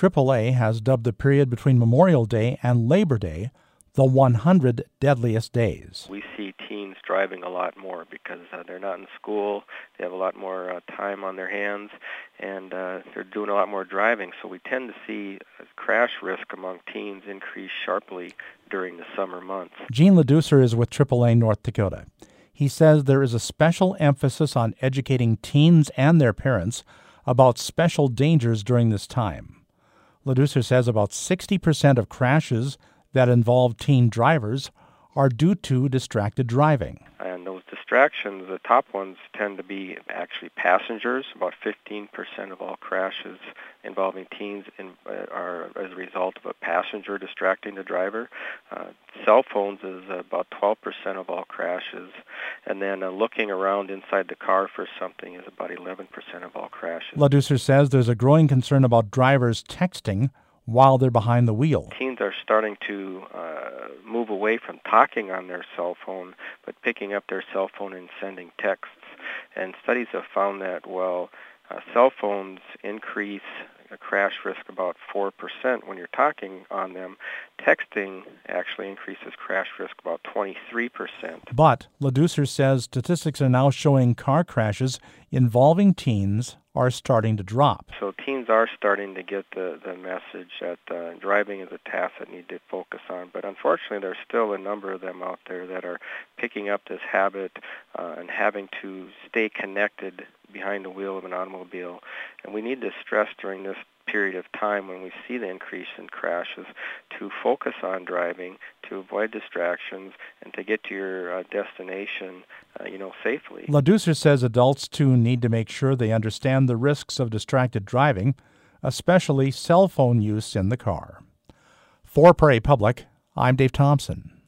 AAA has dubbed the period between Memorial Day and Labor Day the 100 deadliest days. We see teens driving a lot more because they're not in school, they have a lot more time on their hands, and they're doing a lot more driving. So we tend to see crash risk among teens increase sharply during the summer months. Gene Ledusser is with AAA North Dakota. He says there is a special emphasis on educating teens and their parents about special dangers during this time. Ledusser says about 60% of crashes that involve teen drivers are due to distracted driving. And those distractions, the top ones tend to be actually passengers. About 15% of all crashes involving teens are as a result of a passenger distracting the driver. Cell phones is about 12% of all crashes. And then looking around inside the car for something is about 11% of all crashes. Ledusser says there's a growing concern about drivers texting while they're behind the wheel. Teens are starting to move away from talking on their cell phone, but picking up their cell phone and sending texts. And studies have found that, cell phones increase a crash risk about 4% when you're talking on them. Texting actually increases crash risk about 23%. But Ledusser says statistics are now showing car crashes involving teens are starting to drop. So teens are starting to get the message that driving is a task that need to focus on. But unfortunately, there's still a number of them out there that are picking up this habit and having to stay connected behind the wheel of an automobile. And we need to stress during this period of time when we see the increase in crashes to focus on driving, to avoid distractions, and to get to your destination safely. Ledusser says adults, too, need to make sure they understand the risks of distracted driving, especially cell phone use in the car. For Prairie Public, I'm Dave Thompson.